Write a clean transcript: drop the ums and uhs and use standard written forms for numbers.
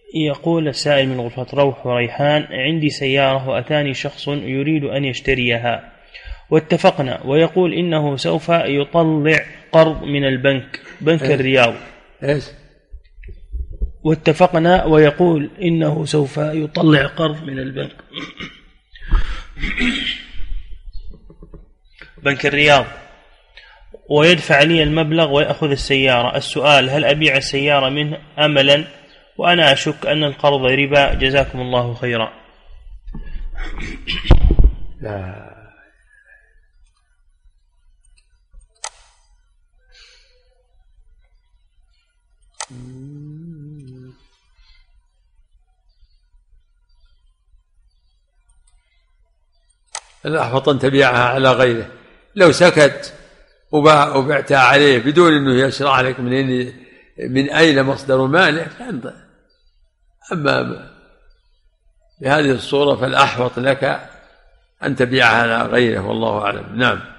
يقول السائل من غرفة روح وريحان: عندي سيارة وأتاني شخص يريد أن يشتريها واتفقنا، ويقول إنه سوف يطلع قرض من بنك الرياض. واتفقنا ويقول إنه سوف يطلع قرض من بنك الرياض ويدفع لي المبلغ ويأخذ السيارة. السؤال: هل أبيع السيارة منه أملا وأنا أشك أن القرض ربا؟ جزاكم الله خيرا. لا الأحوط أن تبيعها على غيره. لو سكت وبعتها عليه بدون أنه يشرح لك من أين مصدر ماله، أما بهذه الصورة فالأحوط لك أن تبيعها على غيره، والله أعلم. نعم.